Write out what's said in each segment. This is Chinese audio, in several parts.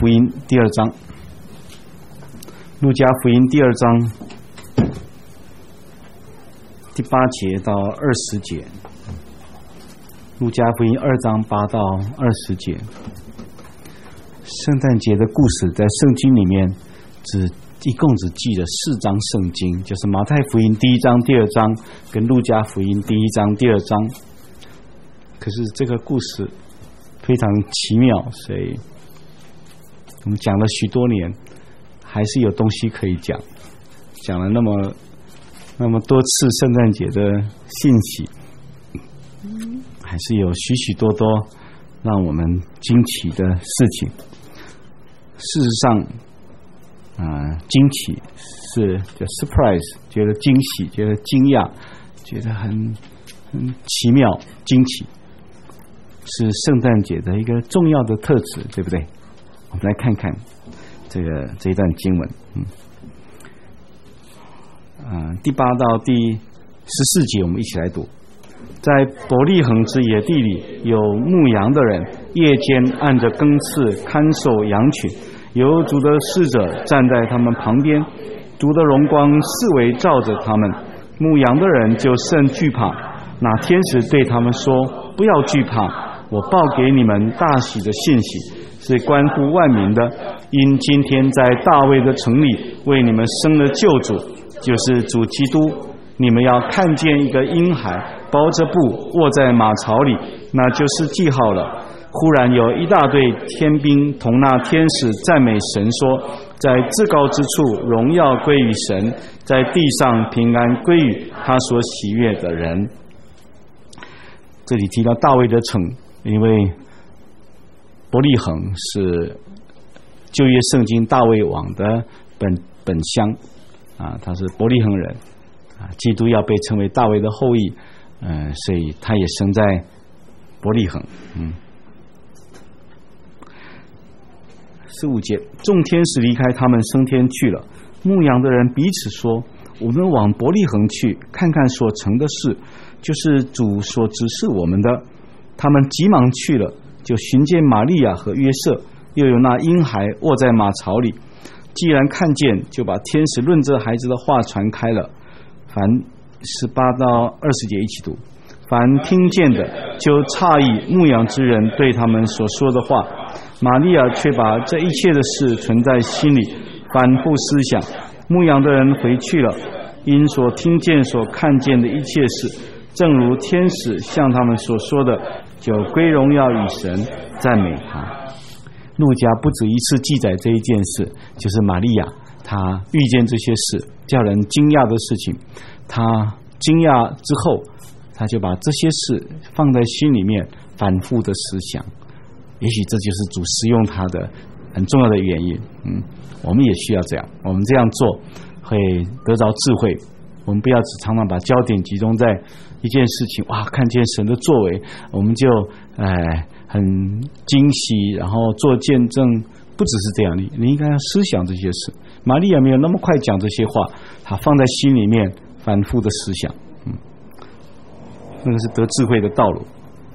福音第2章，路加福音第2章第8节到20节，路加福音2章8到20节。圣诞节的故事在圣经里面一共只记了4章圣经，就是马太福音第1章、第2章跟路加福音第1章、第2章。可是这个故事非常奇妙，所以我们讲了许多年，还是有东西可以讲。讲了那么多次圣诞节的信息，还是有许许多多让我们惊奇的事情。事实上，惊奇是叫 surprise， 觉得惊喜，觉得惊讶，觉得很奇妙，惊奇是圣诞节的一个重要的特质，对不对？我们来看看这一段经文。第8到第14节，我们一起来读。在伯利恒之野地里，有牧羊的人夜间按着更次看守羊群，有主的使者站在他们旁边，主的荣光四围照着他们，牧羊的人就甚惧怕。那天使对他们说：不要惧怕，我报给你们大喜的信息，是关乎万民的，因今天在大卫的城里为你们生了救主，就是主基督。你们要看见一个婴孩包着布卧在马槽里，那就是记号了。忽然有一大队天兵同那天使赞美神说：在至高之处荣耀归于神，在地上平安归于他所喜悦的人。这里提到大卫的城，因为伯利恒是旧约圣经大卫王的本乡他是伯利恒人基督要被称为大卫的后裔，所以他也生在伯利恒。15节，众天使离开他们升天去了，牧羊的人彼此说：我们往伯利恒去，看看所成的事，就是主所指示我们的。他们急忙去了，就寻见玛利亚和约瑟，又有那婴孩卧在马槽里。既然看见，就把天使论这孩子的话传开了。凡18到20节一起读。凡听见的就诧异牧羊之人对他们所说的话，玛利亚却把这一切的事存在心里，反复思想。牧羊的人回去了，因所听见所看见的一切事，正如天使向他们所说的，就归荣耀与神，赞美他。路加不止一次记载这一件事，就是玛利亚她遇见这些事叫人惊讶的事情，她惊讶之后，她就把这些事放在心里面，反复的思想。也许这就是主使用她的很重要的原因。我们也需要这样，我们这样做会得着智慧。我们不要只常常把焦点集中在一件事情，看见神的作为，我们就很惊喜，然后做见证。不只是这样，你应该要思想这些事。玛利亚没有那么快讲这些话，她放在心里面，反复的思想。那个是得智慧的道路。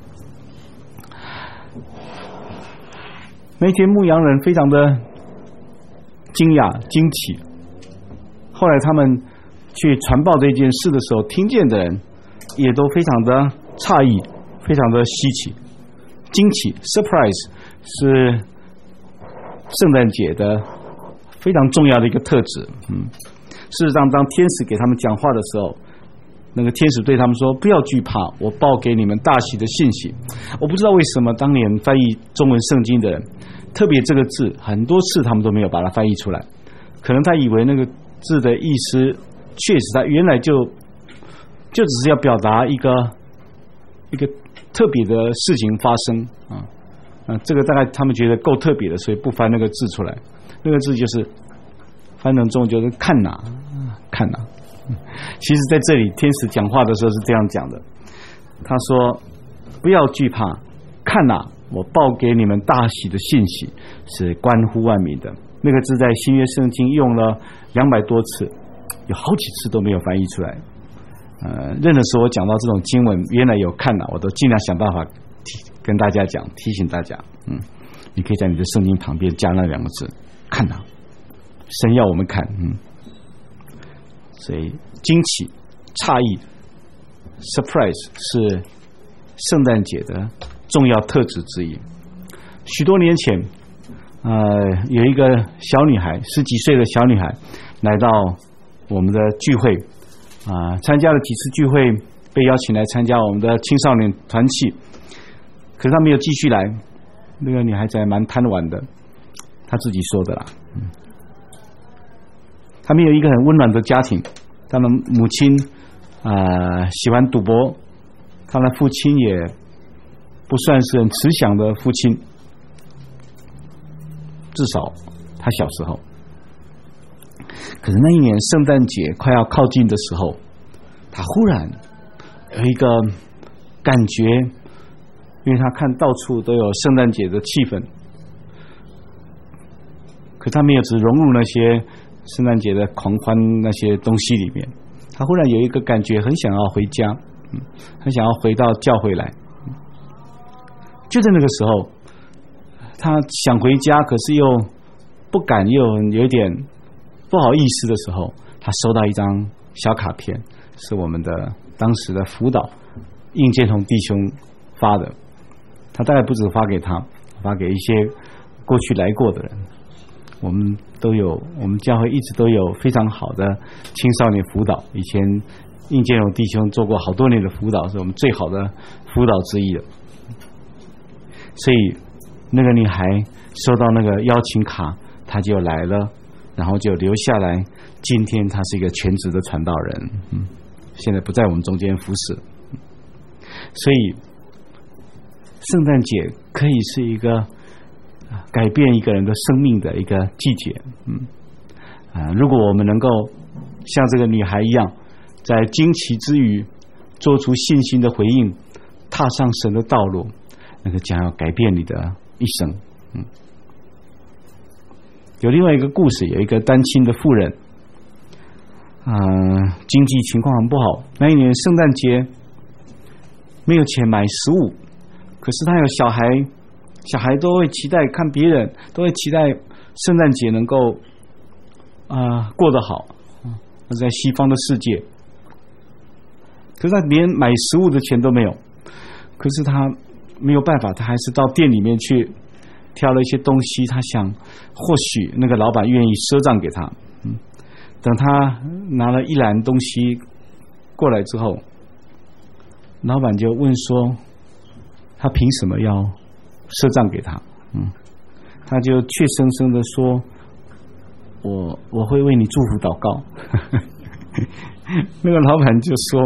那天牧羊人非常的惊讶惊奇，后来他们去传报这件事的时候，听见的人也都非常的诧异，非常的稀奇惊奇。 surprise 是圣诞节的非常重要的一个特质。事实上当天使给他们讲话的时候，那个天使对他们说：不要惧怕，我报给你们大喜的信息。我不知道为什么当年翻译中文圣经的人，特别这个字很多次他们都没有把它翻译出来，可能他以为那个字的意思确实他原来就只是要表达一个特别的事情发生这个大概他们觉得够特别的，所以不翻那个字出来。那个字就是翻成中文就是看哪。其实在这里天使讲话的时候是这样讲的，他说：不要惧怕，看哪，我报给你们大喜的信息，是关乎万民的。那个字在新约圣经用了200多次，有好几次都没有翻译出来。任何时候我讲到这种经文原来有看哪，我都尽量想办法跟大家讲，提醒大家。 你可以在你的圣经旁边加那2个字，看啊，神要我们看。所以惊奇、诧异 surprise 是圣诞节的重要特质之一。许多年前有一个小女孩，10几岁的小女孩来到我们的聚会参加了几次聚会，被邀请来参加我们的青少年团契，可是她没有继续来。那个女孩子还蛮贪玩的，她自己说的啦。他们有一个很温暖的家庭，他们母亲喜欢赌博，他的父亲也不算是很慈祥的父亲，至少他小时候。可是那一年圣诞节快要靠近的时候，他忽然有一个感觉，因为他看到处都有圣诞节的气氛，可他没有只融入那些圣诞节的狂欢那些东西里面，他忽然有一个感觉，很想要回家，很想要回到教会来。就在那个时候，他想回家，可是又不敢，又有点不好意思的时候，他收到一张小卡片，是我们的当时的辅导应建同弟兄发的。他大概不止发给他，发给一些过去来过的人。我们教会一直都有非常好的青少年辅导，以前应建荣弟兄做过好多年的辅导，是我们最好的辅导之一的。所以那个女孩收到那个邀请卡，她就来了，然后就留下来。今天她是一个全职的传道人，现在不在我们中间服侍。所以圣诞节可以是一个改变一个人的生命的一个季节。如果我们能够像这个女孩一样，在惊奇之余做出信心的回应，踏上神的道路，那个将要改变你的一生。有另外一个故事，有一个单亲的妇人，经济情况很不好，那一年圣诞节没有钱买食物，可是他有小孩都会期待，看别人都会期待圣诞节能够过得好。在西方的世界，可是他连买食物的钱都没有，可是他没有办法，他还是到店里面去挑了一些东西，他想或许那个老板愿意赊账给他。等他拿了一篮东西过来之后，老板就问说他凭什么要赊账给他？他就怯生生的说，我会为你祝福祷告。那个老板就说，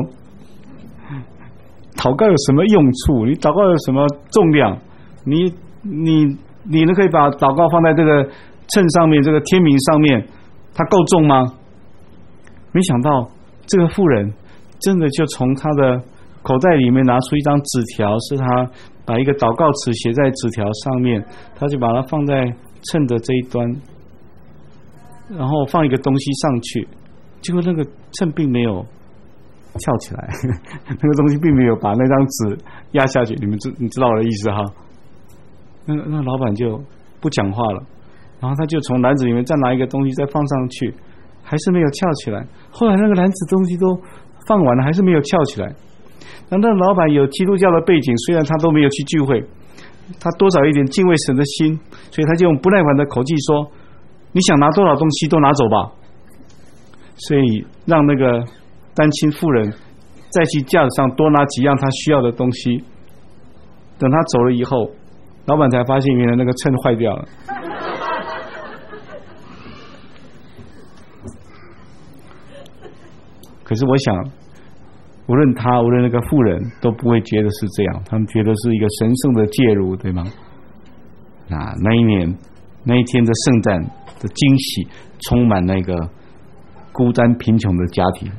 祷告有什么用处？你祷告有什么重量？你可以把祷告放在这个秤上面，这个天平上面，它够重吗？没想到这个妇人真的就从他的口袋里面拿出一张纸条，是他把一个祷告词写在纸条上面，他就把它放在秤的这一端，然后放一个东西上去，结果那个秤并没有翘起来，那个东西并没有把那张纸压下去。你知道我的意思哈？那老板就不讲话了，然后他就从篮子里面再拿一个东西再放上去，还是没有翘起来。后来那个篮子东西都放完了，还是没有翘起来。那老板有基督教的背景，虽然他都没有去聚会，他多少有一点敬畏神的心，所以他就用不耐烦的口气说，你想拿多少东西都拿走吧。所以让那个单亲妇人再去架子上多拿几样他需要的东西。等他走了以后，老板才发现原来那个秤坏掉了。可是我想，无论那个妇人都不会觉得是这样，他们觉得是一个神圣的介入，对吗？那一年那一天的圣诞的惊喜，充满那个孤单贫穷的家庭。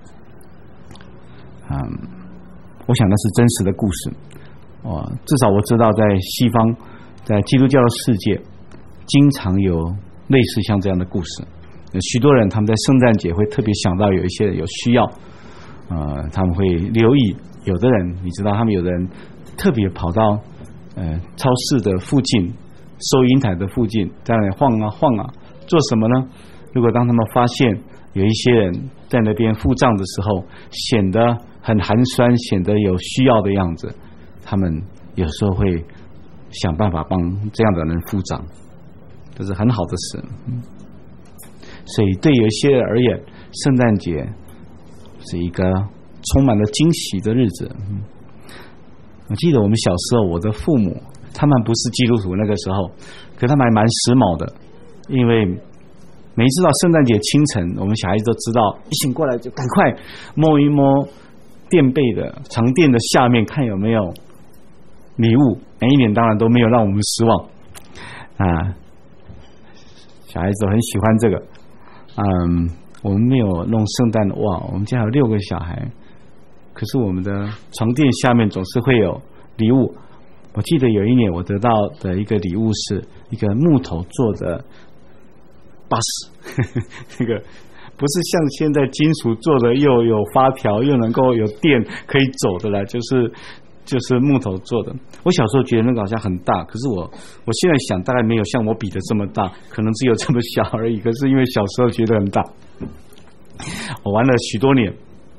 我想那是真实的故事。至少我知道在西方，在基督教的世界，经常有类似像这样的故事。许多人他们在圣诞节会特别想到有一些人有需要，他们会留意。有的人你知道，他们有的人特别跑到超市的附近收银台的附近，在那里晃啊晃啊，做什么呢？如果当他们发现有一些人在那边付账的时候，显得很寒酸，显得有需要的样子，他们有时候会想办法帮这样的人付账，这是很好的事。所以对有一些人而言，圣诞节是一个充满了惊喜的日子。我记得我们小时候，我的父母他们不是基督徒，那个时候可他们还蛮时髦的，因为每一次到圣诞节清晨，我们小孩子都知道，一醒过来就赶快摸一摸垫被的床垫的下面，看有没有礼物。每一年当然都没有让我们失望啊，小孩子很喜欢这个。我们没有弄圣诞袜，我们家有6个小孩，可是我们的床垫下面总是会有礼物。我记得有一年我得到的一个礼物是一个木头做的巴士，这个不是像现在金属做的又有发条又能够有电可以走的了，就是木头做的。我小时候觉得那个好像很大，可是我现在想大概没有像我比的这么大，可能只有这么小而已，可是因为小时候觉得很大。我玩了许多年，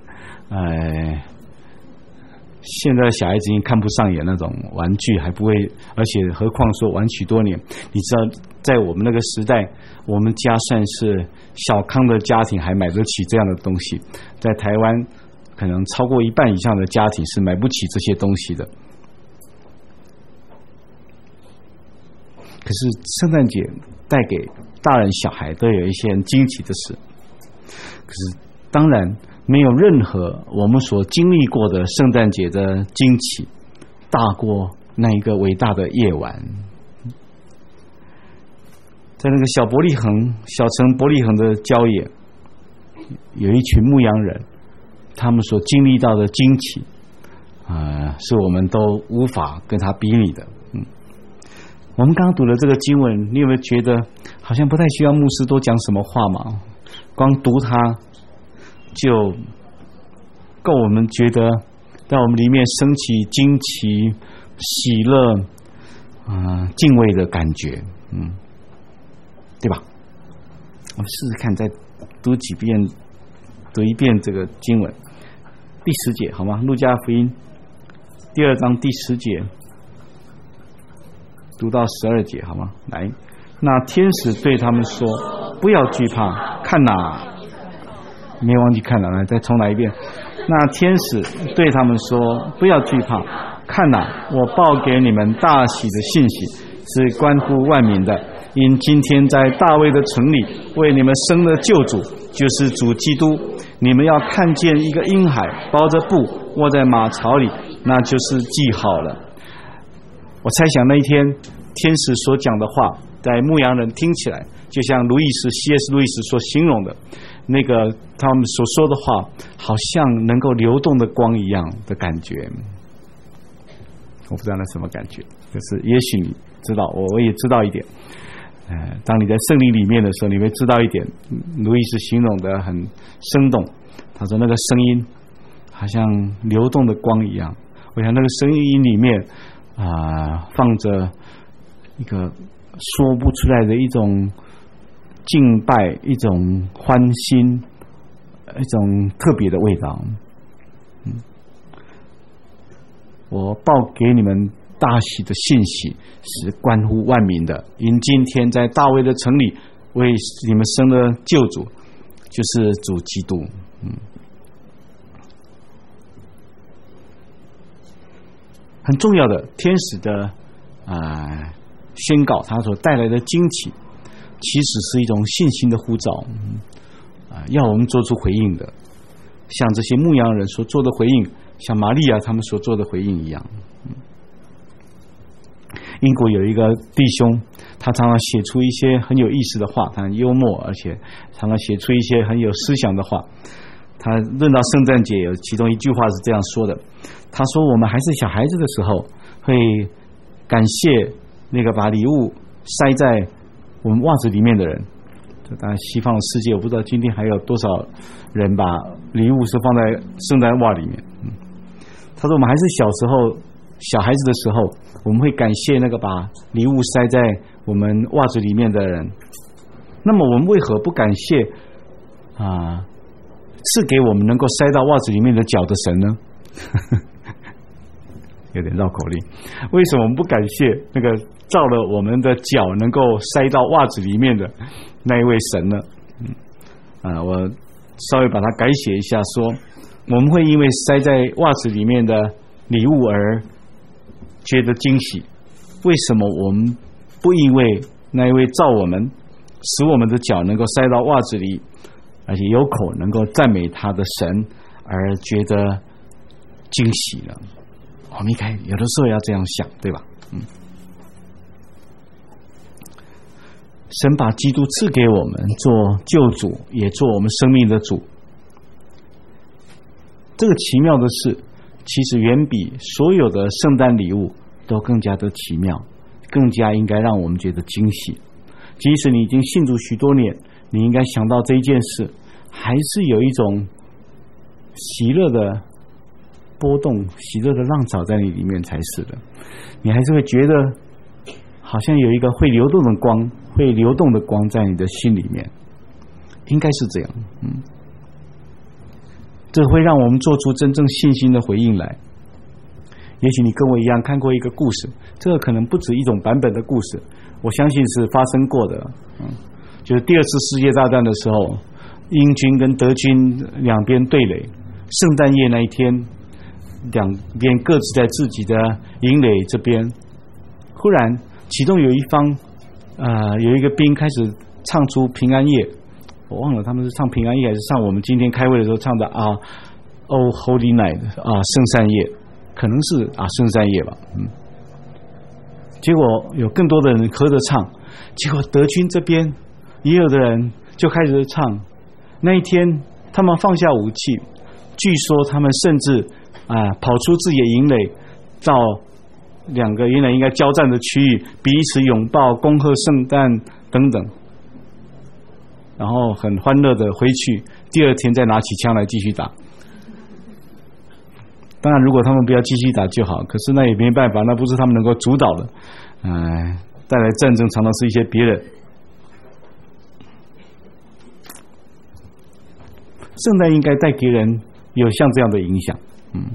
现在小孩子已经看不上眼那种玩具，还不会，而且何况说玩许多年。你知道在我们那个时代，我们家算是小康的家庭，还买得起这样的东西。在台湾可能超过一半以上的家庭是买不起这些东西的。可是圣诞节带给大人小孩都有一些很惊奇的事，可是当然没有任何我们所经历过的圣诞节的惊奇大过那一个伟大的夜晚。在那个小城伯利恒的郊野，有一群牧羊人，他们所经历到的惊奇是我们都无法跟他比拟的。我们刚刚读了这个经文，你有没有觉得好像不太需要牧师多讲什么话嘛？光读它就够我们觉得在我们里面升起惊奇、喜乐、敬畏的感觉，对吧？我们试试看，再读一遍这个经文，第10节好吗？路加福音第2章第10节。读到12节好吗？来，那天使对他们说：“不要惧怕，看哪！”没忘记看哪，来再重来一遍。那天使对他们说：“不要惧怕，看哪！我报给你们大喜的信息，是关乎万民的。因今天在大卫的城里为你们生了救主，就是主基督。你们要看见一个婴孩包着布卧在马槽里，那就是记号了。”我猜想那一天天使所讲的话，在牧羊人听起来就像C.S. 路易斯所形容的那个他们所说的话，好像能够流动的光一样的感觉。我不知道那什么感觉，可是也许你知道，我也知道一点。当你在圣灵里面的时候，你会知道一点。路易斯形容的很生动，他说那个声音好像流动的光一样。我想那个声音里面放着一个说不出来的一种敬拜，一种欢欣，一种特别的味道。我报给你们大喜的信息，是关乎万民的。因今天在大卫的城里为你们生了救主，就是主基督。很重要的天使的宣告，他所带来的惊奇，其实是一种信心的呼召，要我们做出回应的，像这些牧羊人所做的回应，像玛利亚他们所做的回应一样。英国有一个弟兄，他常常写出一些很有意思的话，他很幽默，而且常常写出一些很有思想的话。他论到圣诞节，有其中一句话是这样说的，他说我们还是小孩子的时候，会感谢那个把礼物塞在我们袜子里面的人。当然西方的世界，我不知道今天还有多少人把礼物是放在圣诞袜里面。他说我们还是小时候小孩子的时候，我们会感谢那个把礼物塞在我们袜子里面的人。那么我们为何不感谢赐给我们能够塞到袜子里面的脚的神呢？有点绕口令。为什么我们不感谢那个造了我们的脚能够塞到袜子里面的那一位神呢？我稍微把它改写一下，说我们会因为塞在袜子里面的礼物而觉得惊喜，为什么我们不因为那一位造我们使我们的脚能够塞到袜子里，而且有口能够赞美他的神而觉得惊喜呢？我们应该有的时候要这样想，对吧？神把基督赐给我们做救主，也做我们生命的主。这个奇妙的事，其实远比所有的圣诞礼物都更加的奇妙，更加应该让我们觉得惊喜。即使你已经信主许多年，你应该想到这一件事，还是有一种喜乐的波动，喜乐的浪潮在你里面才是的。你还是会觉得好像有一个会流动的光，会流动的光在你的心里面，应该是这样。这会让我们做出真正信心的回应来。也许你跟我一样看过一个故事，这个可能不止一种版本的故事，我相信是发生过的。就是第二次世界大战的时候，英军跟德军两边对垒，圣诞夜那一天，两边各自在自己的营垒这边，忽然其中有一方有一个兵开始唱出平安夜，我忘了他们是唱平安夜还是唱我们今天开会的时候唱的Oh Holy Night 圣诞夜，可能是圣诞夜吧。结果有更多的人合着唱，结果德军这边也有的人就开始唱。那一天他们放下武器，据说他们甚至跑出自己的营垒，到两个原来应该交战的区域彼此拥抱，恭贺圣诞等等，然后很欢乐的回去，第二天再拿起枪来继续打。当然如果他们不要继续打就好，可是那也没办法，那不是他们能够主导的。带来战争常常是一些别人。圣诞应该带给人有像这样的影响。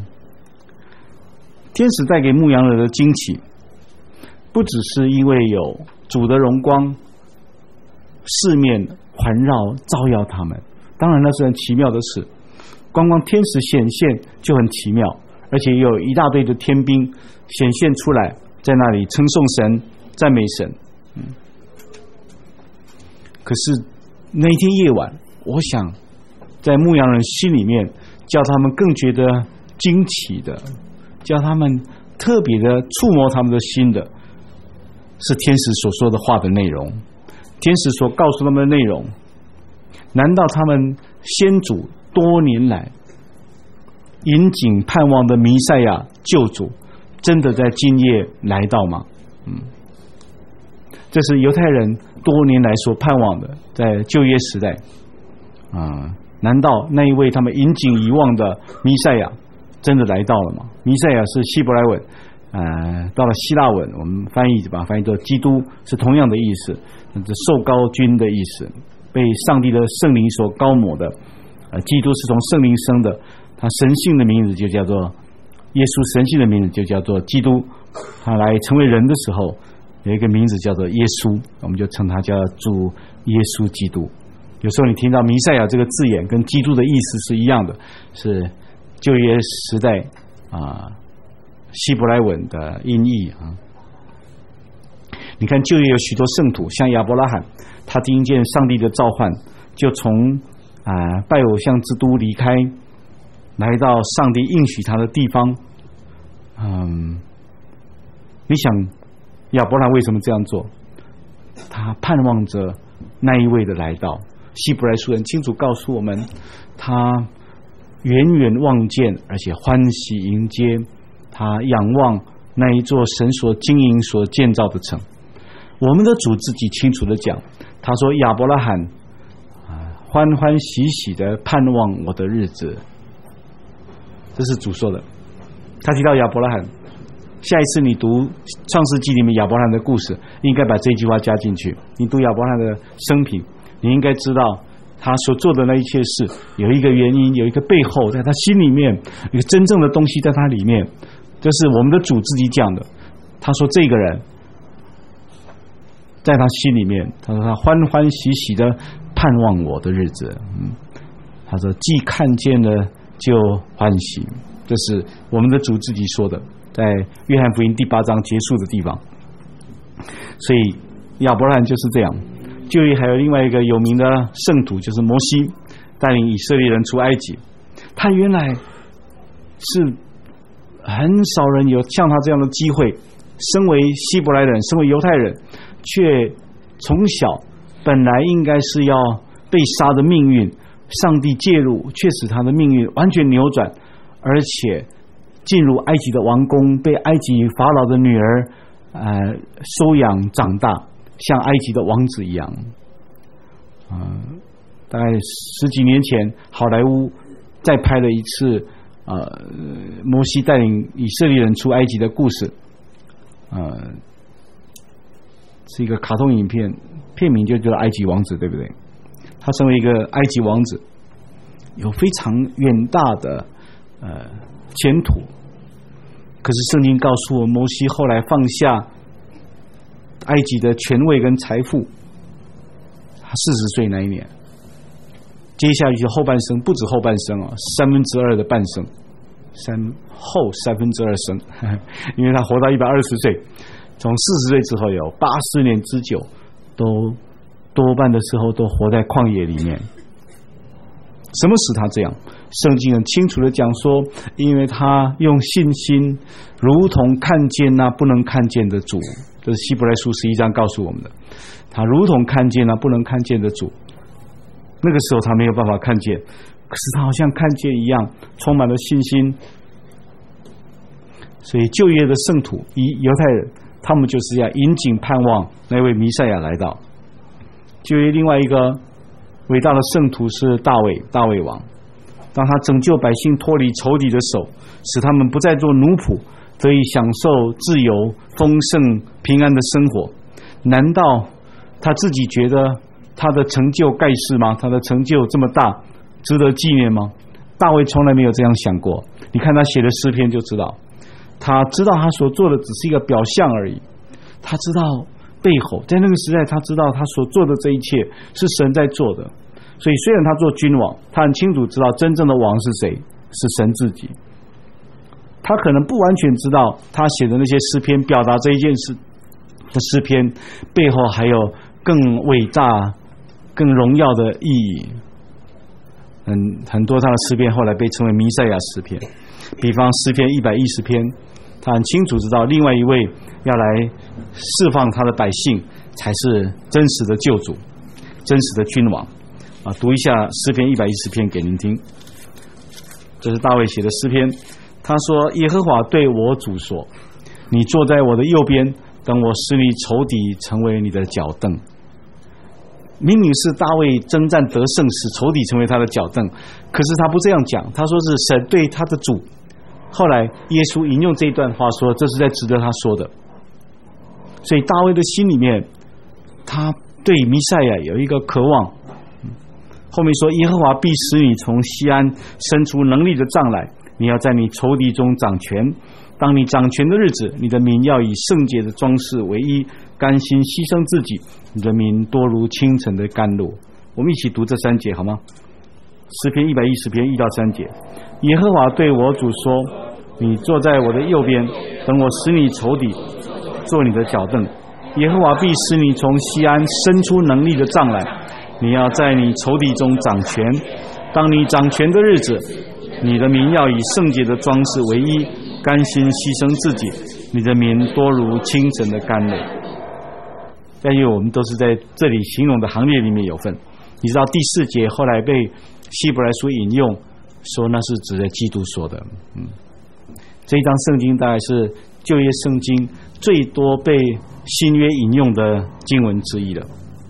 天使带给牧羊人的惊奇，不只是因为有主的荣光四面环绕照耀他们，当然那是很奇妙的事，光天使显现就很奇妙，而且有一大堆的天兵显现出来，在那里称颂神赞美神。可是那一天夜晚，我想在牧羊人心里面叫他们更觉得惊奇的，叫他们特别的触摸他们的心的，是天使所说的话的内容，天使所告诉他们的内容。难道他们先祖多年来引颈盼望的弥赛亚救主真的在今夜来到吗？这是犹太人多年来所盼望的，在旧约时代难道那一位他们引颈以望的弥赛亚真的来到了吗？弥赛亚是希伯来文，到了希腊文我们把它翻译作基督，是同样的意思，受膏君的意思，被上帝的圣灵所膏抹的。基督是从圣灵生的，他神性的名字就叫做耶稣，神性的名字就叫做基督。他来成为人的时候有一个名字叫做耶稣，我们就称他叫主耶稣基督。有时候你听到弥赛亚这个字眼跟基督的意思是一样的，是旧约时代希伯来文的音译。你看旧约有许多圣徒，像亚伯拉罕，他听见上帝的召唤，就从拜偶像之都离开，来到上帝应许他的地方。你想亚伯拉罕为什么这样做？他盼望着那一位的来到。希伯来书很清楚告诉我们，他远远望见，而且欢喜迎接，他仰望那一座神所经营所建造的城。我们的主自己清楚的讲，他说亚伯拉罕欢欢喜喜的盼望我的日子，这是主说的。他提到亚伯拉罕， 下一次你读创世纪里面亚伯拉罕的故事，应该把这句话加进去。你读亚伯拉罕的生平，你应该知道他所做的那一切事有一个原因，有一个背后，在他心里面有一个真正的东西在他里面。这是我们的主自己讲的。他说这个人在他心里面，他说他欢欢喜喜的盼望我的日子。他说既看见了就欢喜，这是我们的主自己说的，在约翰福音第8章结束的地方。所以亚伯拉罕就是这样。旧约还有另外一个有名的圣徒，就是摩西，带领以色列人出埃及。他原来是很少人有像他这样的机会，身为希伯来人，身为犹太人，却从小本来应该是要被杀的命运，上帝介入，却使他的命运完全扭转，而且进入埃及的王宫，被埃及法老的女儿收养长大，像埃及的王子一样。大概10几年前，好莱坞再拍了一次摩西带领以色列人出埃及的故事。是一个卡通影片，片名就叫埃及王子，对不对？他成为一个埃及王子，有非常远大的前途。可是圣经告诉我，摩西后来放下埃及的权位跟财富，他40岁那一年，接下去后半生，不止后半生啊，2/3的半生，后2/3生，因为他活到120岁，从40岁之后有80年之久，都多半的时候都活在旷野里面。什么使他这样？圣经很清楚的讲说，因为他用信心如同看见那不能看见的主，这是希伯来书11章告诉我们的。他如同看见那不能看见的主，那个时候他没有办法看见，可是他好像看见一样，充满了信心。所以旧约的圣徒犹太人，他们就是要引颈盼望那位弥赛亚来到。旧约另外一个伟大的圣徒是大卫王，当他拯救百姓脱离仇敌的手，使他们不再做奴仆，得以享受自由丰盛平安的生活。难道他自己觉得他的成就盖世吗？他的成就这么大，值得纪念吗？大卫从来没有这样想过。你看他写的诗篇就知道，他知道他所做的只是一个表象而已，他知道背后，在那个时代他知道他所做的这一切是神在做的。所以虽然他做君王，他很清楚知道真正的王是谁，是神自己。他可能不完全知道他写的那些诗篇表达这一件事的诗篇背后还有更伟大更荣耀的意义。很多他的诗篇后来被称为弥赛亚诗篇，比方诗篇110篇，他很清楚知道另外一位要来释放他的百姓才是真实的救主，真实的君王。读一下诗篇110篇给您听。这是大卫写的诗篇，他说：耶和华对我主说，你坐在我的右边，等我使你仇敌成为你的脚凳。明明是大卫征战得胜，使仇敌成为他的脚凳，可是他不这样讲，他说是神对他的主。后来耶稣引用这一段话说，这是在指着他说的。所以大卫的心里面，他对弥赛亚有一个渴望。后面说，耶和华必使你从西安伸出能力的杖来，你要在你仇敌中掌权。当你掌权的日子，你的民要以圣洁的装饰为衣，甘心牺牲自己，你的民多如清晨的甘露。我们一起读这3节好吗？诗篇110篇1到3节。耶和华对我主说，你坐在我的右边，等我使你仇敌做你的脚凳。耶和华必使你从西安伸出能力的杖来，你要在你仇敌中掌权。当你掌权的日子，你的民要以圣洁的装饰为衣，甘心牺牲自己，你的民多如清晨的甘露。但因为我们都是在这里形容的行列里面有份。你知道第4节后来被希伯来书引用，说那是指着基督说的。这一章圣经大概是旧约圣经最多被新约引用的经文之一了。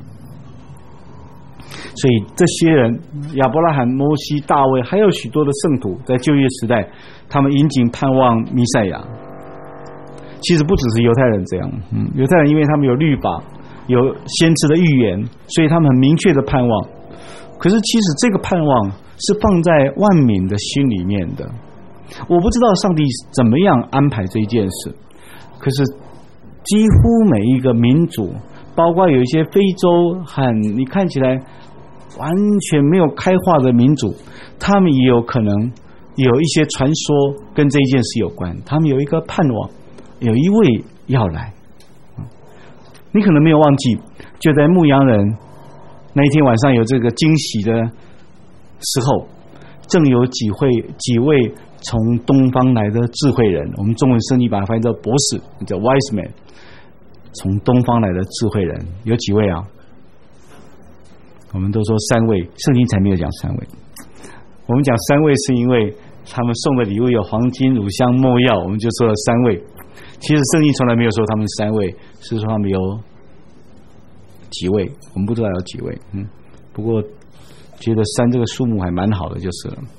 所以这些人，亚伯拉罕、摩西、大卫，还有许多的圣徒，在旧约时代，他们引颈盼望弥赛亚。 其实不只是犹太人这样，犹太人因为他们有律法，有先知的预言，所以他们很明确的盼望。可是其实这个盼望是放在万民的心里面的。我不知道上帝怎么样安排这一件事，可是几乎每一个民族，包括有一些非洲你看起来完全没有开化的民族，他们也有可能有一些传说跟这一件事有关，他们有一个盼望，有一位要来。你可能没有忘记，就在牧羊人那一天晚上有这个惊喜的时候，正有几位从东方来的智慧人，我们中文圣经把它翻译叫博士，叫 wise man， 从东方来的智慧人有几位啊？我们都说3位，圣经才没有讲3位。我们讲3位是因为他们送的礼物有黄金、乳香、没药，我们就说了3位。其实圣经从来没有说他们3位，是说他们有几位，我们不知道有几位。不过觉得3这个数目还蛮好的就是了。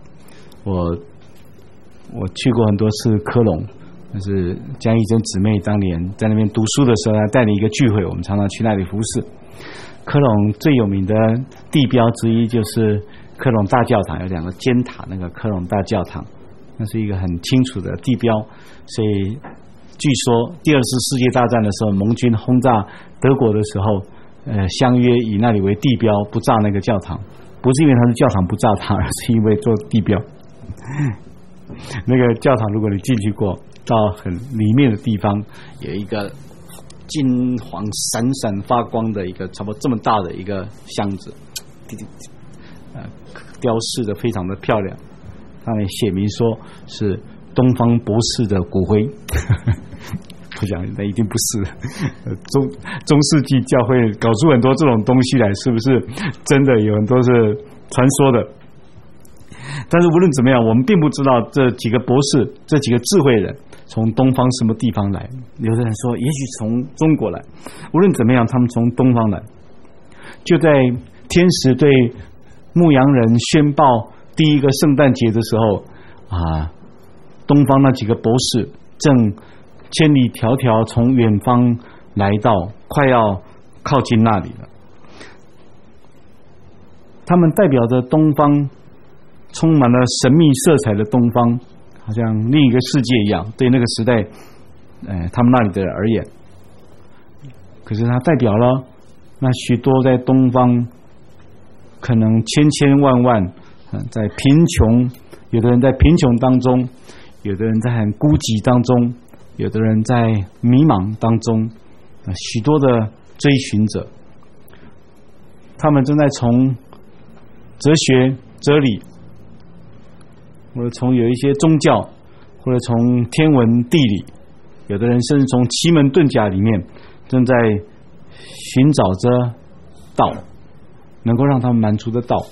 我去过很多次科隆，但是江一珍姊妹当年在那边读书的时候，她带了一个聚会，我们常常去那里服侍。科隆最有名的地标之一就是科隆大教堂，有2个尖塔，那个科隆大教堂，那是一个很清楚的地标。所以据说第2次世界大战的时候，盟军轰炸德国的时候，相约以那里为地标，不炸那个教堂，不是因为它是教堂不炸它，而是因为做地标。那个教堂如果你进去过，到很里面的地方有一个金黄闪闪发光的一个差不多这么大的一个箱子，雕饰的非常的漂亮，上面写明说是东方博士的骨灰。我想那一定不是。中世纪教会搞出很多这种东西来，是不是真的有很多是传说的？但是无论怎么样，我们并不知道这几个博士，这几个智慧人从东方什么地方来。有的人说也许从中国来，无论怎么样他们从东方来。就在天使对牧羊人宣报第一个圣诞节的时候东方那几个博士正千里迢迢从远方来到，快要靠近那里了。他们代表着东方，充满了神秘色彩的东方，好像另一个世界一样，对那个时代他们那里的人而言。可是它代表了那许多在东方可能千千万万在贫穷，有的人在贫穷当中，有的人在很孤寂当中，有的人在迷茫当中，许多的追寻者，他们正在从哲学哲理，或者从有一些宗教，或者从天文地理，有的人甚至从奇门遁甲里面正在寻找着道，能够让他们满足的道。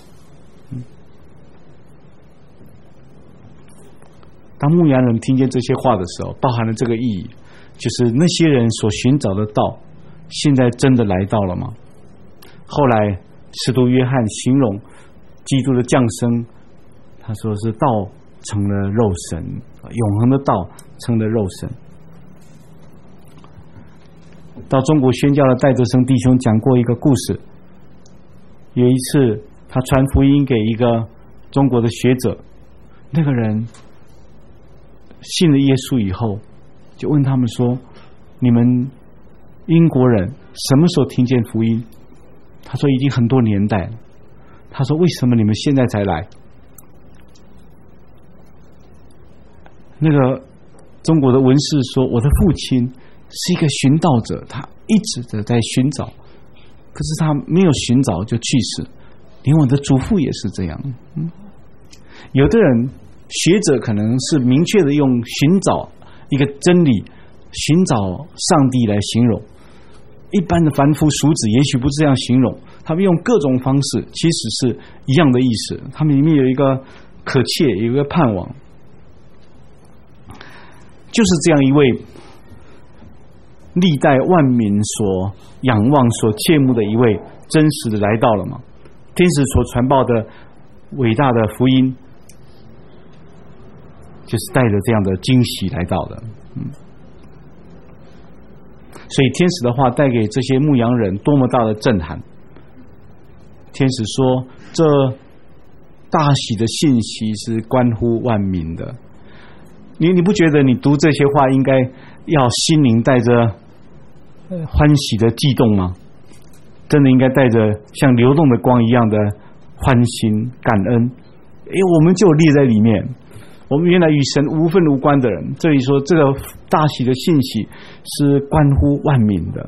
当牧羊人听见这些话的时候，包含了这个意义，就是那些人所寻找的道现在真的来到了吗？后来使徒约翰形容基督的降生，他说是道成了肉身，永恒的道成了肉身。到中国宣教的戴德生弟兄讲过一个故事，有一次他传福音给一个中国的学者，那个人信了耶稣以后，就问他们说，你们英国人什么时候听见福音？他说已经很多年代了。他说为什么你们现在才来？那个中国的文士说，我的父亲是一个寻道者，他一直的在寻找，可是他没有寻找就去世，连我的祖父也是这样。有的人学者可能是明确的用寻找一个真理，寻找上帝来形容，一般的凡夫俗子也许不是这样形容，他们用各种方式其实是一样的意思，他们里面有一个可切，有一个盼望。就是这样一位历代万民所仰望所切慕的一位真实的来到了吗？天使所传报的伟大的福音就是带着这样的惊喜来到的。 所以天使的话带给这些牧羊人多么大的震撼。天使说，这大喜的信息是关乎万民的。你不觉得你读这些话应该要心灵带着欢喜的悸动吗？真的应该带着像流动的光一样的欢欣感恩。我们就列在里面，我们原来与神无分无关的人，这里说这个大喜的信息是关乎万民的。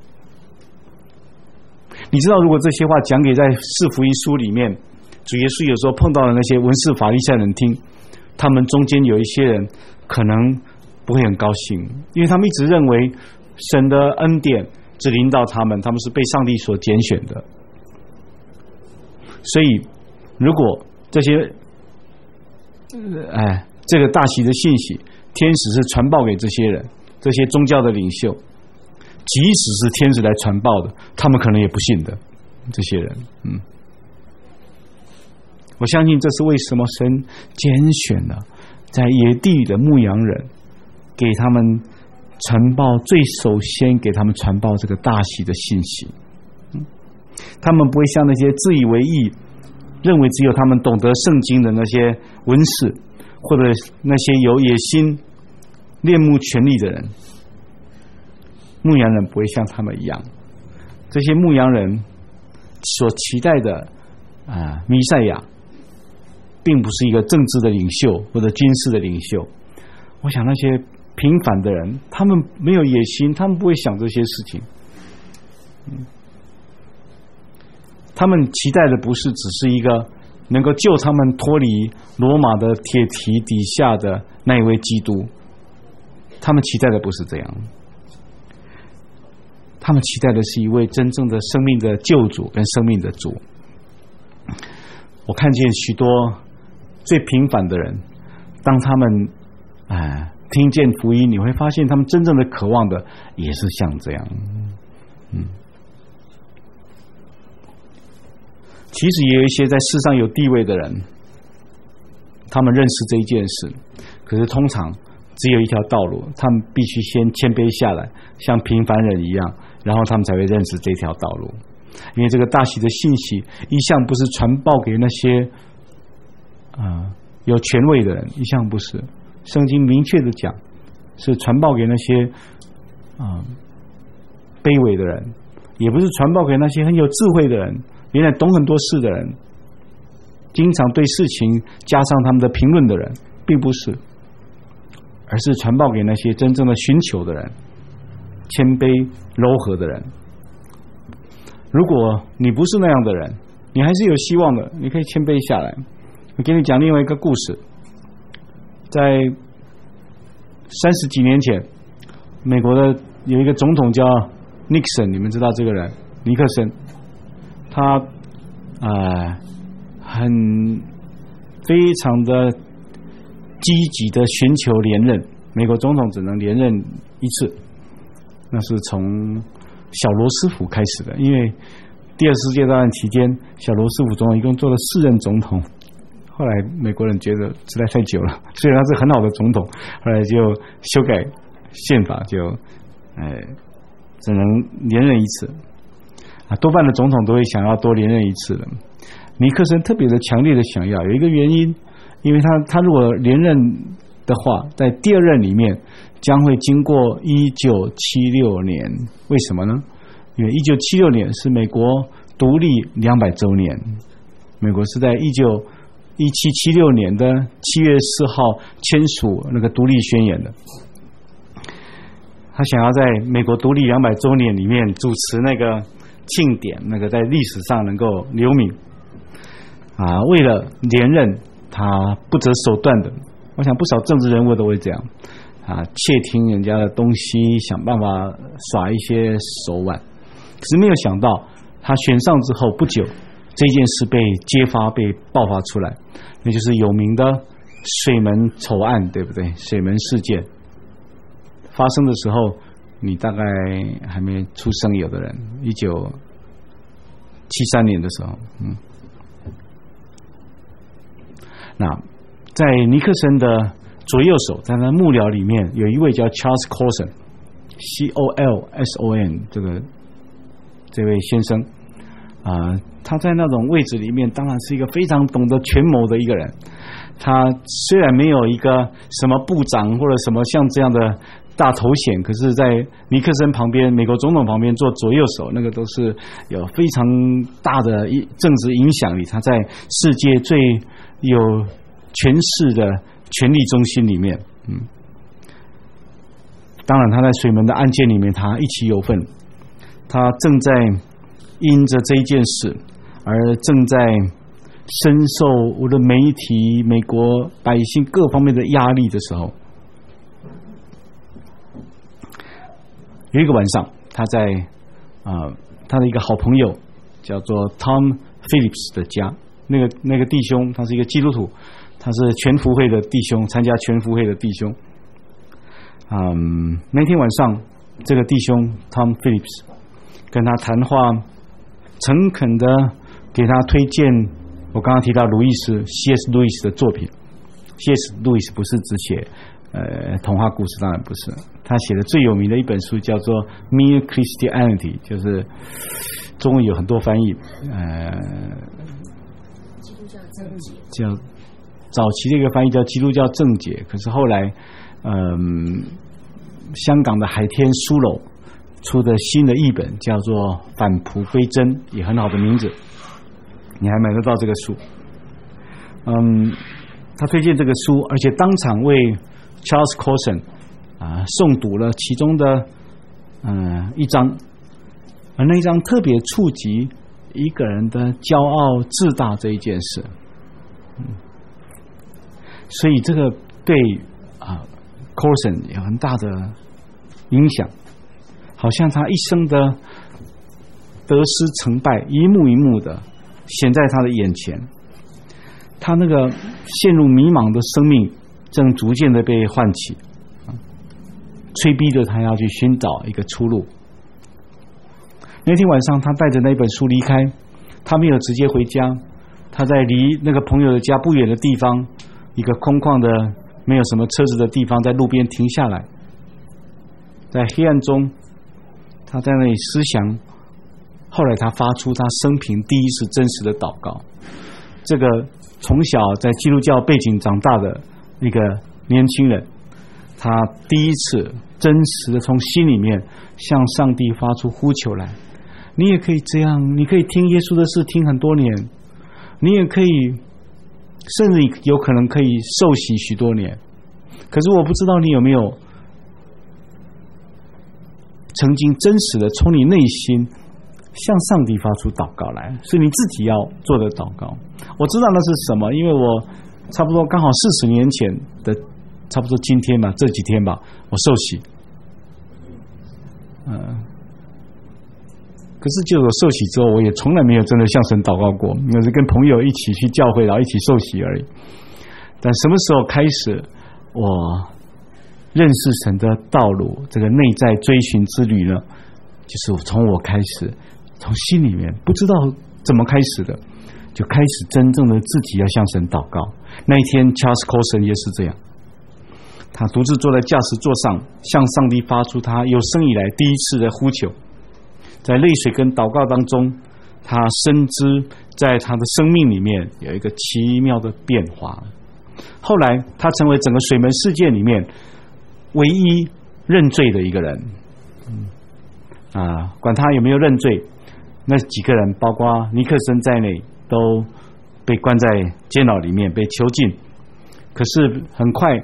你知道，如果这些话讲给在四福音书里面，主耶稣有时候碰到的那些文士法利赛人听，他们中间有一些人可能不会很高兴，因为他们一直认为神的恩典只临到他们，他们是被上帝所拣选的。所以如果这些这个大喜的信息天使是传报给这些人，这些宗教的领袖，即使是天使来传报的，他们可能也不信的，这些人。我相信这是为什么神拣选了在野地的牧羊人，给他们传报，最首先给他们传报这个大喜的信息。他们不会像那些自以为意，认为只有他们懂得圣经的那些文士，或者那些有野心恋慕权力的人。牧羊人不会像他们一样，这些牧羊人所期待的弥赛亚并不是一个政治的领袖或者军事的领袖。我想那些平凡的人，他们没有野心，他们不会想这些事情。他们期待的不是只是一个能够救他们脱离罗马的铁蹄底下的那一位基督，他们期待的不是这样，他们期待的是一位真正的生命的救主跟生命的主。我看见许多最平凡的人，当他们听见福音，你会发现他们真正的渴望的也是像这样。其实也有一些在世上有地位的人，他们认识这一件事，可是通常只有一条道路，他们必须先谦卑下来，像平凡人一样，然后他们才会认识这条道路。因为这个大喜的信息一向不是传报给那些有权位的人，一向不是。圣经明确的讲，是传报给那些卑微的人，也不是传报给那些很有智慧的人，原来懂很多事的人，经常对事情加上他们的评论的人，并不是，而是传报给那些真正的寻求的人，谦卑柔和的人。如果你不是那样的人，你还是有希望的，你可以谦卑下来。我给你讲另外一个故事，在30几年前，美国的有一个总统叫尼克森，你们知道这个人，尼克森，他非常的积极的寻求连任。美国总统只能连任一次，那是从小罗斯福开始的，因为第二次世界大战期间，小罗斯福总统一共做了4任总统，后来美国人觉得实在太久了，虽然他是很好的总统，后来就修改宪法，就只能连任一次。多半的总统都会想要多连任一次的。尼克森特别的强烈的想要，有一个原因，因为他如果连任的话，在第2任里面将会经过1976年。为什么呢？因为1976年是美国独立200周年，美国是在1776年的7月4号签署那个独立宣言的。他想要在美国独立200周年里面主持那个庆典，那个在历史上能够留名为了连任，他不择手段的，我想不少政治人物都会这样窃听人家的东西，想办法耍一些手腕。可是没有想到，他选上之后不久，这件事被揭发，被爆发出来，那就是有名的水门丑案，对不对？水门事件发生的时候，你大概还没出生，有的人1973年的时候。那在尼克森的左右手，在他的幕僚里面有一位叫 Charles Colson， Colson 这位先生他在那种位置里面当然是一个非常懂得权谋的一个人。他虽然没有一个什么部长或者什么像这样的大头衔，可是在尼克森旁边，美国总统旁边做左右手，那个都是有非常大的政治影响力。他在世界最有权势的权力中心里面，当然他在水门的案件里面他一起有份。他正在因着这一件事而正在深受无论媒体、美国百姓各方面的压力的时候，有一个晚上，他在他的一个好朋友叫做 Tom Phillips 的家，那个弟兄他是一个基督徒，他是全福会的弟兄，参加全福会的弟兄。那天晚上，这个弟兄 Tom Phillips 跟他谈话，诚恳的给他推荐我刚刚提到路易斯 C.S. 路易斯的作品。C.S. 路易斯不是只写童话故事，当然不是，他写的最有名的一本书叫做 Mere Christianity， 就是中文有很多翻译， 基督教正解， 叫早期的一个翻译叫基督教正解，可是后来香港的海天书楼出的新的译本叫做返璞归真，也很好的名字，你还买得到这个书。他推荐这个书，而且当场为 Charles Colson 诵读了其中的一章，而那一章特别触及一个人的骄傲自大这一件事。所以这个对Colson 有很大的影响，好像他一生的得失成败一幕一幕的显在他的眼前，他那个陷入迷茫的生命正逐渐的被唤起，催逼着他要去寻找一个出路。那天晚上他带着那本书离开，他没有直接回家，他在离那个朋友的家不远的地方，一个空旷的没有什么车子的地方，在路边停下来，在黑暗中他在那里思想。后来他发出他生平第一次真实的祷告。这个从小在基督教背景长大的一个年轻人，他第一次真实的从心里面向上帝发出呼求来。你也可以这样，你可以听耶稣的事听很多年，你也可以甚至有可能可以受洗许多年，可是我不知道你有没有曾经真实的从你内心向上帝发出祷告来，是你自己要做的祷告。我知道那是什么，因为我差不多刚好40年前的差不多今天吧，这几天吧，我受洗。可是就我受洗之后，我也从来没有真的向神祷告过，那是跟朋友一起去教会，然后一起受洗而已。但什么时候开始我认识神的道路，这个内在追寻之旅呢？就是从我开始，从心里面不知道怎么开始的，就开始真正的自己要向神祷告。那一天 Charles Colson 也是这样，他独自坐在驾驶座上，向上帝发出他有生以来第一次的呼求。在泪水跟祷告当中，他深知在他的生命里面有一个奇妙的变化。后来他成为整个水门事件里面唯一认罪的一个人。管他有没有认罪，那几个人包括尼克森在内都被关在监牢里面被囚禁。可是很快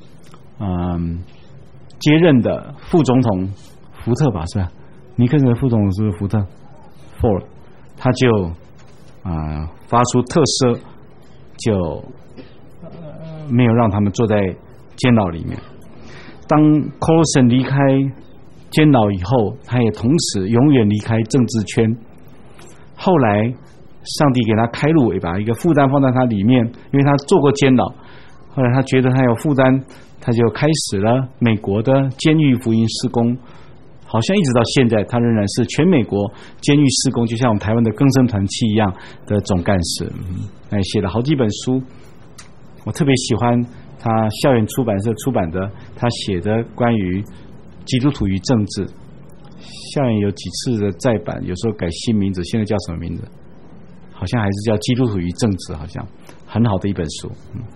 接任的副总统福特吧，是吧？尼克森的副总统是不是福特 Ford， 他就发出特赦，就没有让他们坐在监牢里面。当 Colson 离开监牢以后，他也同时永远离开政治圈。后来上帝给他开路，也把一个负担放在他里面，因为他做过监牢，后来他觉得他有负担，他就开始了美国的监狱福音事工，好像一直到现在他仍然是全美国监狱事工，就像我们台湾的更生团契一样的总干事。写了好几本书，我特别喜欢他校园出版社出版的他写的关于基督徒与政治，下面有几次的再版，有时候改新名字，现在叫什么名字？好像还是叫基督徒与政治，好像很好的一本书。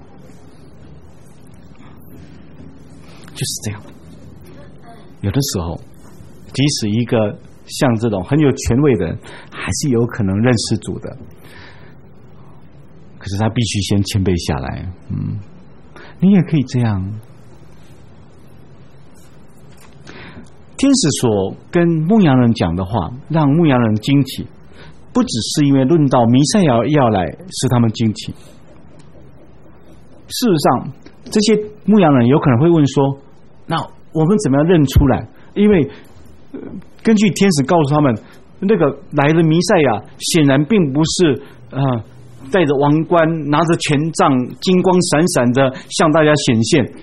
就是这样。有的时候，即使一个像这种很有权威的人，还是有可能认识主的。可是他必须先谦卑下来。你也可以这样。天使所跟牧羊人讲的话，让牧羊人惊奇，不只是因为论到弥赛亚要来使他们惊奇。事实上，这些牧羊人有可能会问说：那我们怎么样认出来？因为根据天使告诉他们，那个来的弥赛亚显然并不是带着王冠，拿着权杖，金光闪闪的向大家显现。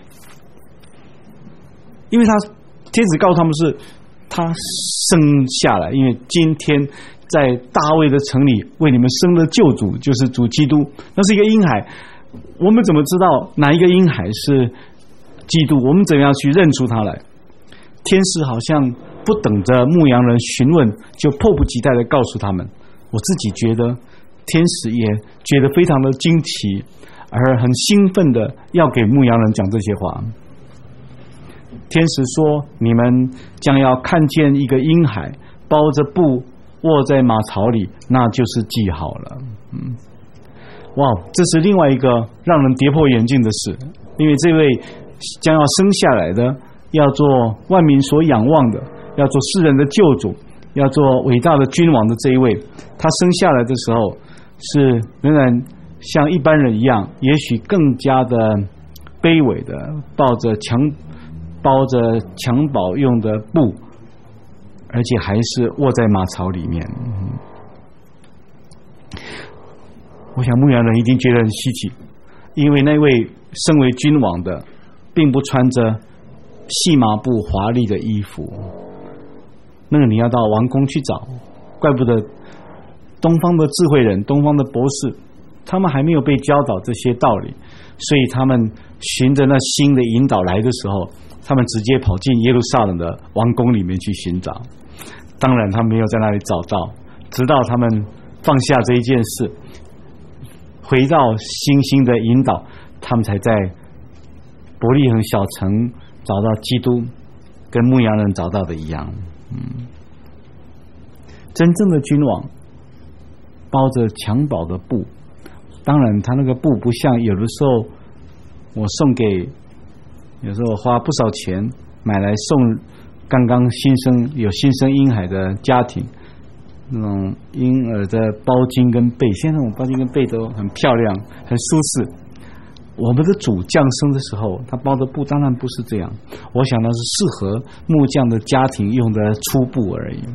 因为天使告诉他们是他生下来，因为今天在大卫的城里为你们生了救主，就是主基督，那是一个婴孩。我们怎么知道哪一个婴孩是基督？我们怎么样去认出他来？天使好像不等着牧羊人询问，就迫不及待的告诉他们。我自己觉得天使也觉得非常的惊奇，而很兴奋的要给牧羊人讲这些话。天使说：你们将要看见一个婴孩包着布卧在马槽里，那就是记号了。哇，这是另外一个让人跌破眼镜的事，因为这位将要生下来的，要做万民所仰望的，要做世人的救主，要做伟大的君王的这一位，他生下来的时候是仍然像一般人一样，也许更加的卑微的，包着襁褓用的布，而且还是卧在马槽里面。我想牧羊人一定觉得很稀奇，因为那位身为君王的并不穿着细麻布华丽的衣服，那个你要到王宫去找。怪不得东方的智慧人，东方的博士，他们还没有被教导这些道理，所以他们循着那新的引导来的时候，他们直接跑进耶路撒冷的王宫里面去寻找。当然他们没有在那里找到，直到他们放下这一件事，回到新的引导，他们才在伯利恒小城找到基督，跟牧羊人找到的一样。真正的君王包着襁褓的布，当然他那个布不像有的时候我送给，有时候我花不少钱买来送刚刚有新生婴孩的家庭，那种婴儿的包巾跟被，现在那种包巾跟被都很漂亮很舒适。我们的主降生的时候，他包的布当然不是这样，我想那是适合木匠的家庭用的粗布而已。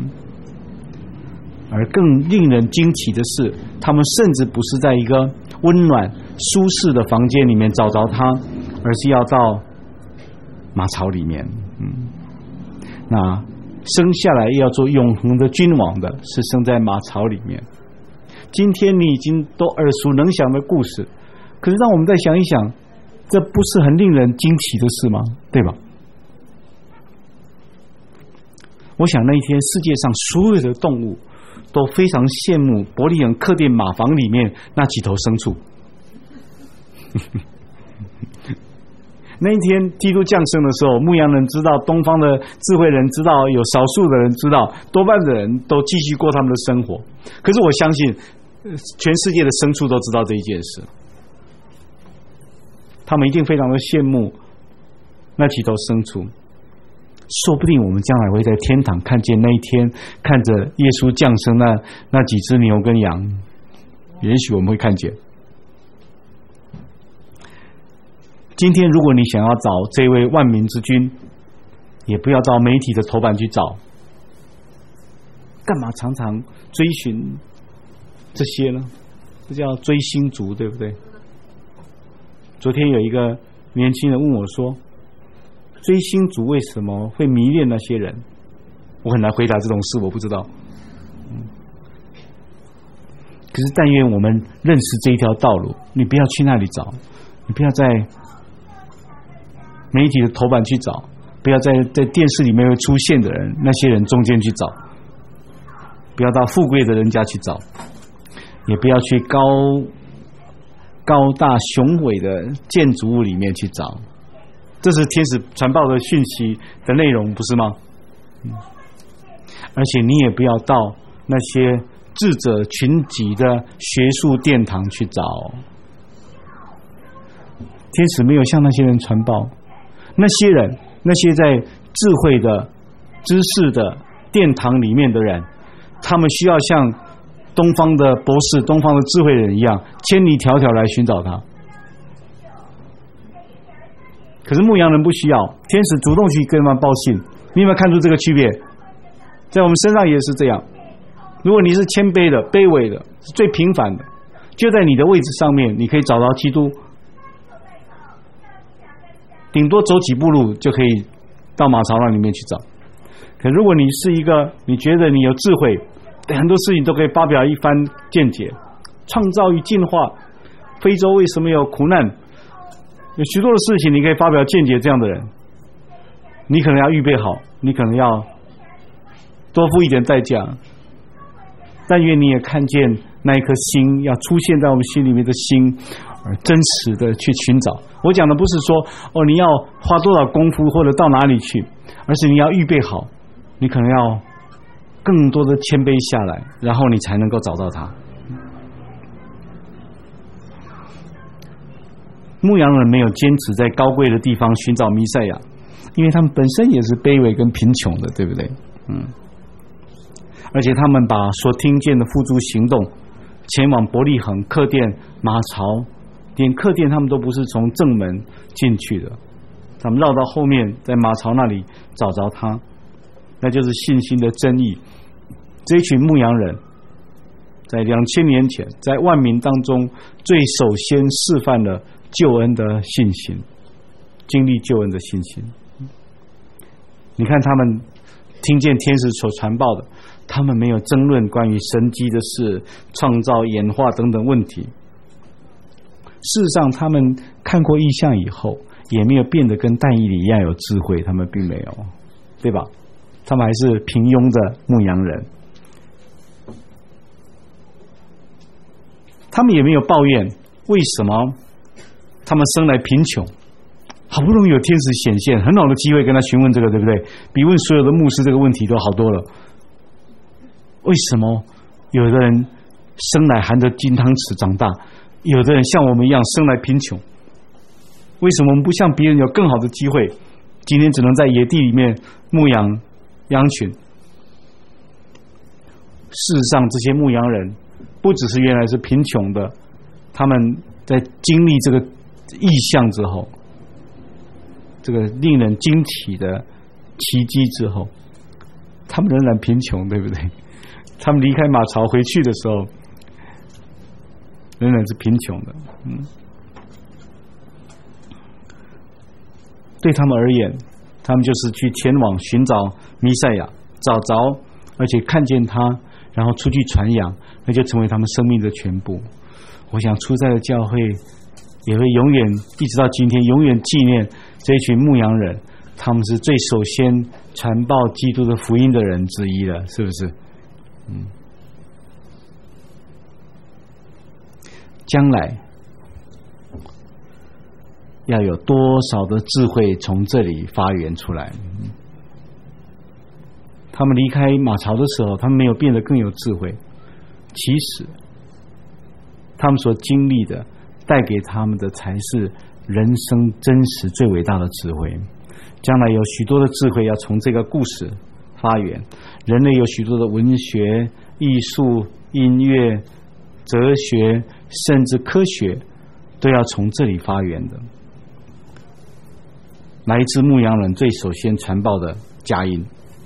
而更令人惊奇的是，他们甚至不是在一个温暖舒适的房间里面找着他，而是要到马槽里面。那生下来要做永恒的君王的是生在马槽里面。今天你已经都耳熟能详的故事，可是让我们再想一想，这不是很令人惊奇的事吗？对吧？我想那一天世界上所有的动物都非常羡慕伯利恒客店马房里面那几头牲畜。那一天基督降生的时候，牧羊人知道，东方的智慧人知道，有少数的人知道，多半的人都继续过他们的生活。可是我相信全世界的牲畜都知道这一件事，他们一定非常的羡慕那几头牲畜。说不定我们将来会在天堂看见那一天，看着耶稣降生那几只牛跟羊，也许我们会看见。今天如果你想要找这位万民之君，也不要到媒体的头版去找，干嘛常常追寻这些呢？这叫追星族，对不对？昨天有一个年轻人问我说，追星族为什么会迷恋那些人？我很难回答这种事，我不知道。可是但愿我们认识这一条道路，你不要去那里找，你不要在媒体的头版去找， 不要在电视里面会出现的人，那些人中间去找，不要到富贵的人家去找，也不要去高大雄伟的建筑物里面去找。这是天使传报的讯息的内容，不是吗？而且你也不要到那些智者群集的学术殿堂去找。天使没有向那些人传报，那些人，那些在智慧的知识的殿堂里面的人，他们需要像东方的博士、东方的智慧人一样，千里迢迢来寻找他。可是牧羊人不需要，天使主动去跟他们报信。你有没有看出这个区别？在我们身上也是这样。如果你是谦卑的、卑微的、是最平凡的，就在你的位置上面，你可以找到基督。顶多走几步路就可以到马槽那里面去找。可如果你是一个，你觉得你有智慧，对很多事情都可以发表一番见解，创造与进化，非洲为什么有苦难，有许多的事情你可以发表见解，这样的人，你可能要预备好，你可能要多付一点代价。但愿你也看见那一颗心要出现在我们心里面的心，而真实的去寻找。我讲的不是说你要花多少功夫或者到哪里去，而是你要预备好，你可能要更多的谦卑下来，然后你才能够找到他。牧羊人没有坚持在高贵的地方寻找弥赛亚，因为他们本身也是卑微跟贫穷的，对不对？而且他们把所听见的付诸行动，前往伯利恒、客店、马槽，连客店他们都不是从正门进去的，他们绕到后面，在马槽那里找着他，那就是信心的真意。这一群牧羊人在2000年前，在万民当中最首先示范了救恩的信心，经历救恩的信心。你看他们听见天使所传报的，他们没有争论关于神迹的事、创造、演化等等问题。事实上他们看过异象以后，也没有变得跟但以理一样有智慧，他们并没有，对吧？他们还是平庸的牧羊人，他们也没有抱怨为什么他们生来贫穷，好不容易有天使显现，很好的机会跟他询问这个，对不对？比问所有的牧师这个问题都好多了。为什么有的人生来含着金汤匙长大，有的人像我们一样生来贫穷？为什么我们不像别人有更好的机会，今天只能在野地里面牧养羊群？事实上这些牧羊人不只是原来是贫穷的，他们在经历这个异象之后，这个令人惊奇的奇迹之后，他们仍然贫穷，对不对？他们离开马槽回去的时候仍然是贫穷的。对他们而言，他们就是去前往寻找弥赛亚，找着而且看见他，然后出去传扬，那就成为他们生命的全部。我想初代的教会也会永远一直到今天永远纪念这一群牧羊人，他们是最首先传报基督的福音的人之一了，是不是？将来要有多少的智慧从这里发源出来？他们离开马槽的时候，他们没有变得更有智慧，其实他们所经历的带给他们的才是人生真实最伟大的智慧。将来有许多的智慧要从这个故事发源，人类有许多的文学、艺术、音乐、哲学甚至科学都要从这里发源的。来自牧羊人最首先传报的佳音，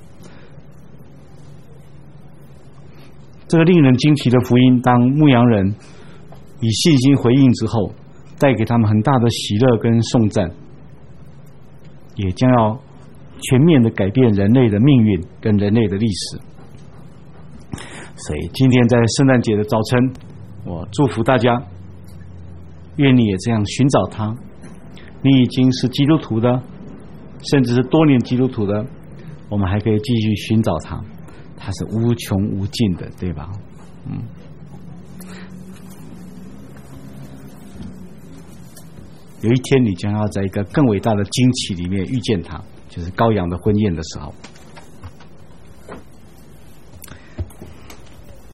这个令人惊奇的福音，当牧羊人以信心回应之后，带给他们很大的喜乐跟颂赞，也将要全面的改变人类的命运跟人类的历史。所以今天在圣诞节的早晨，我祝福大家，愿你也这样寻找他。你已经是基督徒的， 甚至是多年基督徒的，我们还可以继续寻找他，他是无穷无尽的，对吧？有一天你将要在一个更伟大的惊奇里面遇见他，就是羔羊的婚宴的时候。